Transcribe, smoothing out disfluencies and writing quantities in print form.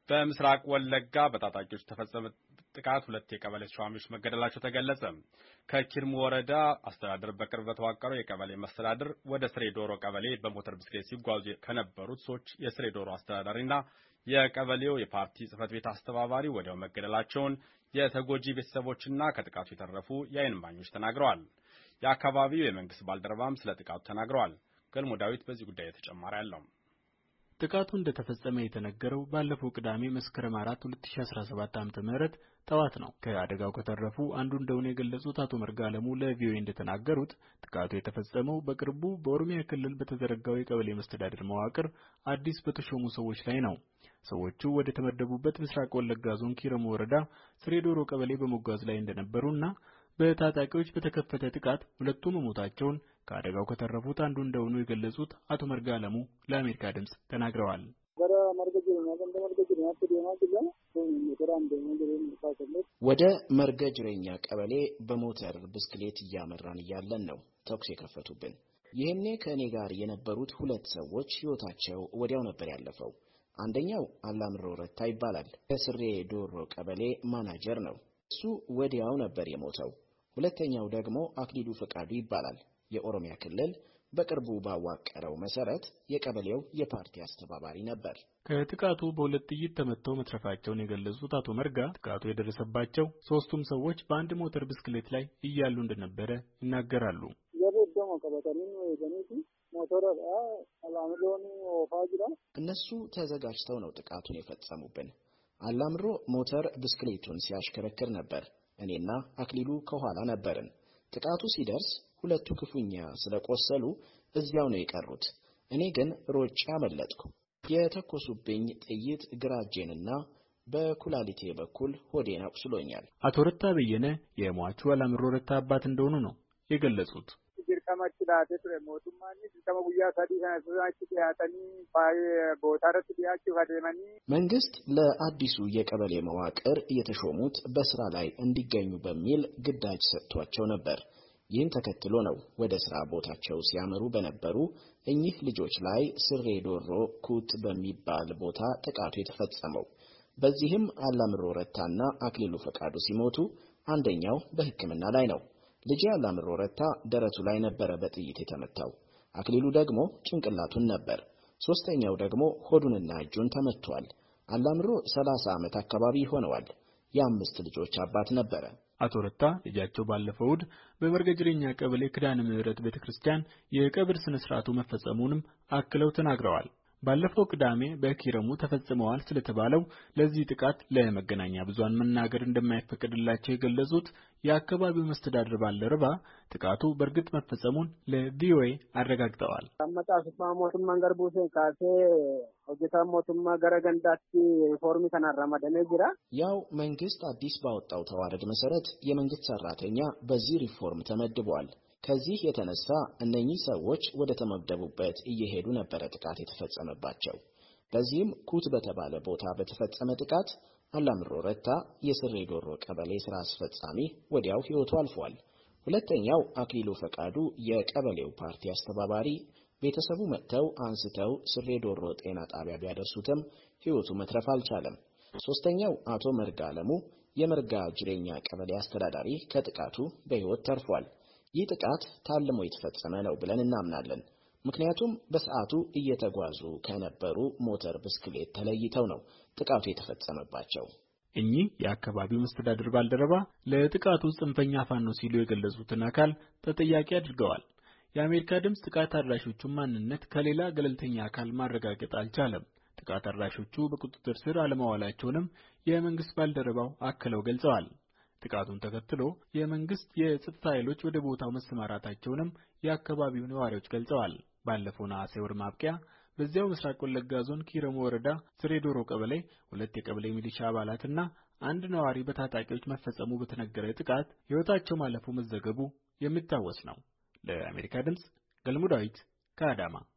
በምስራቅ ወለጋ በታጣቂዎች ተፈጸመ ጥቃት 2 የቀበሌ ተሿሚዎች መገደላቸው ተገለጸ። ከኪርሙ ወረዳ አስተዳደር በቅርብ በተዋቀረው የቀበሌ መስተዳድር ወደ ስሬ ዶሮ ቀበሌ በሞተር ብስክሌት ሲጓዙ ከነበሩት ሰዎች የስሬ ዶሮ አስተዳዳሪና የቀበሌው የፓርቲ ጽህፈት ቤት አስተባባሪ ወዲያው መገደላቸውን የተጎጂ ቤተሰቦችና ከጥቃቱ የተረፉ የዓይን እማኞች ተናግረዋል። የአካባቢው የመንግስት ባልደረባም ስለ ጥቃቱ ተናግረዋል። ገልሞ ዳዊት በዚህ ጉዳይ ተጨማሪ አለው። ጥቃቱ እንደተፈጸመ የተነገረው ባለፈው ቅዳሜ መስከረም 4 2017 ዓ.ም ጠዋት ነው። ከአደጋው ከተረፉ አንዱ እንደሆነ የገለጹት አቶ መርጋ አለሙ ለቪኦኤ እንደተናገሩት ጥቃቱ የተፈጸመው በቅርቡ በኦሮሚያ ክልል በተዘረጋው የቀበሌ መስተዳድር መዋቅር አዲስ በተሾሙ ሰዎች ላይ ነው። ሰዎቹ ወደ ተመደቡበት ምስራቅ ወለጋ ዞን ኪረሙ ወረዳ ስሬ ዶሮ ቀበሌ በመጓዝ ላይ እንደነበሩና በታጣቂዎች በተከፈተ ጥቃት ሁለቱ መሞታቸውን ከአደጋው ከተረፉት አንዱ እንደሆኑ የገለጹት አቶ መርጋ አለሙ ለአሜሪካ ድምጽ ተናግረዋል። ወደ መርገ ጅሬኛ ቀበሌ በሞተር ብስክሌት እያመራን እያለን ነው ተኩስ የከፈቱብን። ይህኔ ከእኔ ጋር የነበሩት ሁለት ሰዎች ሕይወታቸው ወዲያው ነበር ያለፈው። አንደኛው አላምሮ ረታ ይባላል። ከስሬ ዶሮ ቀበሌ ማናጀር ነው። እሱ ወዲያው ነበር የሞተው። ሁለተኛው ደግሞ አክሊሉ ፈቃዱ ይባላል። የኦሮሚያ ክልል በቅርቡ ባዋቀረው መሰረት የቀበሌው የፓርቲ አስተባባሪ ነበር። ከጥቃቱ በሁለት ጥይት ተመተው መትረፋቸውን የገለጹት አቶ መርጋ ጥቃቱ የደረሰባቸው ሶስቱም ሰዎች በአንድ ሞተር ብስክሌት ላይ እያሉ እንደነበረ ይናገራሉ። እነሱ ተዘጋጅተው ነው ጥቃቱን የፈጸሙብን። አላምሮ ሞተር ብስክሌቱን ሲያሽከረክር ነበር። እኔና አክሊሉ ከኋላ ነበርን። ጥቃቱ ሲደርስ ሁለቱ ክፉኛ ስለቆሰሉ እዚያው ነው የቀሩት። እኔ ግን ሮጬ አመለጥኩ። የተኮሱብኝ ጥይት ግራ እጄንና በኩላሊቴ በኩል ሆዴን አቁስሎኛል። አቶ ረታ በየነ የሟቹ አላምሮ ረታ አባት እንደሆኑ ነው የገለጹት። መንግስት ለአዲሱ የቀበሌ መዋቅር የተሾሙት በስራ ላይ እንዲገኙ በሚል ግዳጅ ሰጥቷቸው ነበር። ይህን ተከትሎ ነው ወደ ስራ ቦታቸው ሲያመሩ በነበሩ እኚህ ልጆች ላይ ስሬ ዶሮ ኩት በሚባል ቦታ ጥቃቱ የተፈጸመው። በዚህም አላምሮ ረታና አክሊሉ ፈቃዱ ሲሞቱ አንደኛው በሕክምና ላይ ነው። ልጅ አላምሮ ረታ ደረቱ ላይ ነበር በጥይት የተመታው። አክሊሉ ደግሞ ጭንቅላቱን ነበር። ሶስተኛው ደግሞ ሆዱንና እጁን ተመቷል። አላምሮ 30 ዓመት አካባቢ ሆነዋል። የአምስት ልጆች አባት ነበር። አቶ ረታ ልጃቸው ባለፈው እሁድ በመርገ ጅሬኛ ቀበሌ ኪዳነ ምህረት ቤተክርስቲያን የቀብር ስነ ስርዓቱ መፈጸሙንም አክለው ተናግረዋል። ባለፈው ቅዳሜ በኪረሙ ተፈጽመዋል ስለተባለው ለዚህ ጥቃት ለመገናኛ ብዙሃን መናገር እንደማይፈቀድላቸው የገለጹት የአካባቢው መስተዳድር ባልደረባ ጥቃቱ በእርግጥ መፈጸሙን ለቪኦኤ አረጋግጠዋል። ያው መንግስት አዲስ ባወጣው ተዋረድ መሰረት የመንግስት ሰራተኛ በዚህ ሪፎርም ተመድቧል። ከዚህ የተነሳ እነኚህ ሰዎች ወደ ተመደቡበት እየሄዱ ነበር ጥቃት የተፈጸመባቸው። በዚህም ኩት በተባለ ቦታ በተፈጸመ ጥቃት አላምሮ ረታ የስሬ ዶሮ ቀበሌ ስራ አስፈጻሚ ወዲያው ሕይወቱ አልፏል። ሁለተኛው አክሊሉ ፈቃዱ የቀበሌው ፓርቲ አስተባባሪ ቤተሰቡ መጥተው አንስተው ስሬ ዶሮ ጤና ጣቢያ ቢያደርሱትም ሕይወቱ መትረፍ አልቻለም። ሶስተኛው አቶ መርጋ አለሙ የመርጋ ጅሬኛ ቀበሌ አስተዳዳሪ ከጥቃቱ በሕይወት ተርፏል። ይህ ጥቃት ታልሞ የተፈጸመ ነው ብለን እናምናለን። ምክንያቱም በሰዓቱ እየተጓዙ ከነበሩ ሞተር ብስክሌት ተለይተው ነው ጥቃቱ የተፈጸመባቸው። እኚህ የአካባቢው መስተዳድር ባልደረባ ለጥቃቱ ጽንፈኛ ፋኖ ሲሉ የገለጹትን አካል ተጠያቂ አድርገዋል። የአሜሪካ ድምጽ ጥቃት አድራሾቹን ማንነት ከሌላ ገለልተኛ አካል ማረጋገጥ አልቻለም። ጥቃት አድራሾቹ በቁጥጥር ስር አለመዋላቸውንም የመንግስት ባልደረባው አክለው ገልጸዋል። ጥቃቱን ተከትሎ የመንግስት የጸጥታ ኃይሎች ወደ ቦታው መሰማራታቸውንም የአካባቢው ነዋሪዎች ገልጸዋል። ባለፈው ነሐሴ ወር ማብቂያ በዚያው ምስራቅ ወለጋ ዞን ኪረሙ ወረዳ ስሬ ዶሮ ቀበሌ 2 የቀበሌ ሚሊሻ አባላትና አንድ ነዋሪ በታጣቂዎች መፈጸሙ በተነገረ ጥቃት ሕይወታቸው ማለፉ መዘገቡ የሚታወስ ነው። ለአሜሪካ ድምጽ ገልሞ ዳዊት ከአዳማ